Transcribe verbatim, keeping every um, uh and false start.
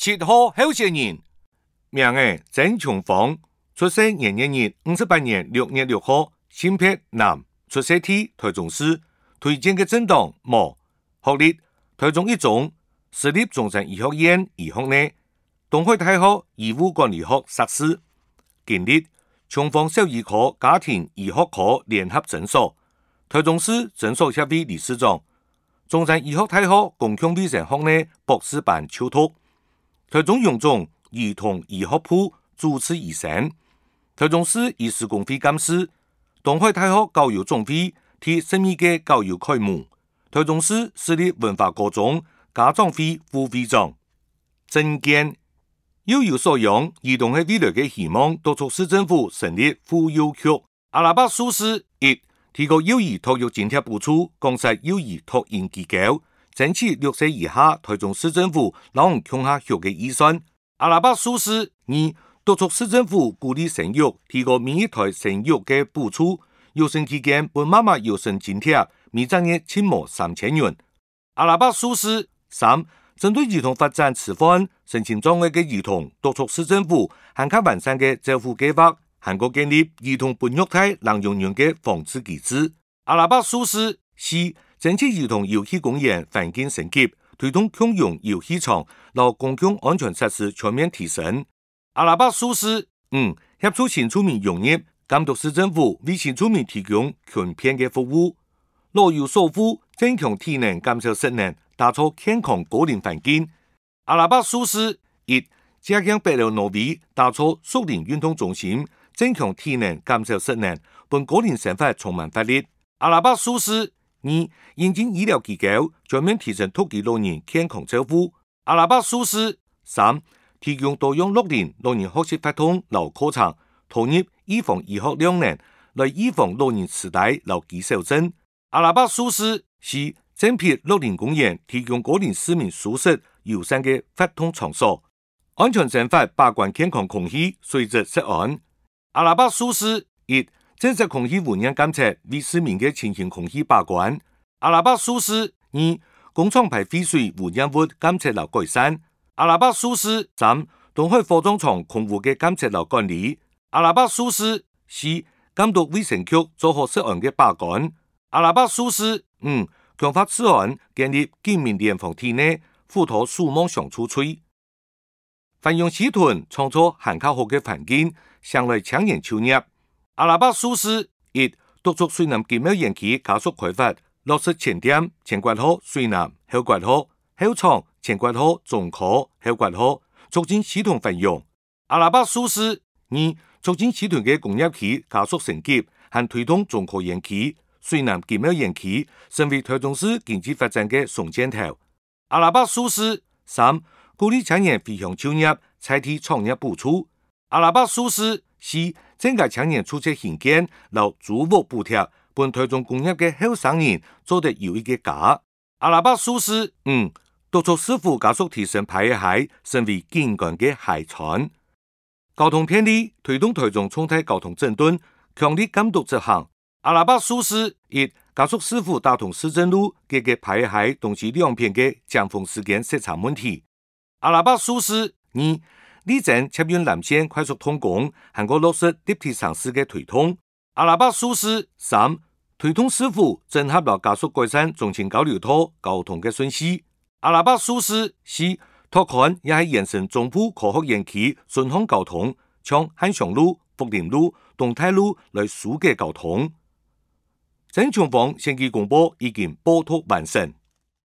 七号候选人，名嘅曾琼峰，出生年月日五十八年六月六号，性别男，出生地台中市，推荐嘅政党无，学历台中一中，私立中山医学院医学内，东海大學醫務管理學碩士，經歷瓊峰小兒科家庭醫學科聯合診所，台中市診所協會理事長，中山醫學大學公共衛生學內博士班修讀，台中榮總兒童醫學部主治醫生，台中市醫師公會監事，東海大學教育總會第十二屆教育開幕，台中市私立文化高中家長會副會長，政見幼有所養，兒童係未來嘅希望，督促市政府成立婦幼局。阿拉伯數字一，提高幼兒托育津貼補助，降低幼兒托嬰機構，爭取六歲以下台中市政府讓強下學嘅預算。阿拉伯數字二，督促市政府鼓勵生育，提高每一台生育嘅補助，有生期間本媽媽有生津貼，每個月起碼三千元。阿拉伯數字三。針對兒童發展遲緩、身心障礙嘅兒童，督促市政府更加完善嘅照護計劃，韓國建立兒童不虐待濫用人嘅防治機制。阿拉伯數字四，爭取兒童遊戲公園環境升級，推動共用遊戲場，讓公共安全設施全面提升。阿拉伯數字五，協助新住民融入，監督市政府為新住民提供全面嘅服務，老有所護，增強體能，減少失能。打造健康個人環境。阿拉伯數字一，加強北寮挪威，打造熟齡運動中心，增強體能，減少失能，本個人生活充滿活力。阿拉伯數字二，引進醫療機構，全面提升獨居老人健康照顧。阿拉伯數字三，提供多樣樂齡老人學習活動和課程，投入預防醫學兩年，來預防老人痴呆和肌少症。阿拉伯數字四，增闢樂齡公園，提供個人市民舒適友善嘅活動場所，安全生活把關健康空氣水質食安。阿拉伯數字一，正式空氣污染監測為市民嘅清新空氣把關。阿拉伯數字二，工廠排廢水污染物監測和改善。阿拉伯數字三，東海化妝廠空污嘅監測和管理。阿拉伯數字四，監督衛生局做好食安嘅把關。阿拉伯數字五，強化治安，建立警民聯防體內，輔導樹木相處吹。繁榮市屯創造更加好嘅環境，向來青年就業。阿拉伯數字一，督促水南經貿園區加速開發，落實前店、前管好水南後管好後廠、前管好中科後管好，促進市屯繁榮。阿拉伯數字二，促進市屯嘅工業區加速升級，和推動中科園區。水南經貿園區成為台中市經濟發展嘅雙箭頭。阿拉伯數字三，鼓勵青年回鄉就業，採提創業補助。阿拉伯數字四，增加青年出借現金，留租屋補貼，本台中工業嘅後生人做得有一個家。阿拉伯數字五，督促市府加速提升排海，成為景觀嘅海產。交通便利，推動台中重大交通整頓，強力監督執行。阿拉伯數字一，加速市府打通市政路解決排海東西兩片嘅尖峰時間塞車問題。阿拉伯數字二，力爭捷運南線快速通工，韓國落實立體城市嘅推動。阿拉伯數字三，推動市府整合和加速改善中清交流道交通嘅順序。阿拉伯數字四，拓寬也係延伸中部科學園區順向交通，從漢翔路、福林路、東泰路來疏解交通。曾瓊峰先期公佈已經報託完成。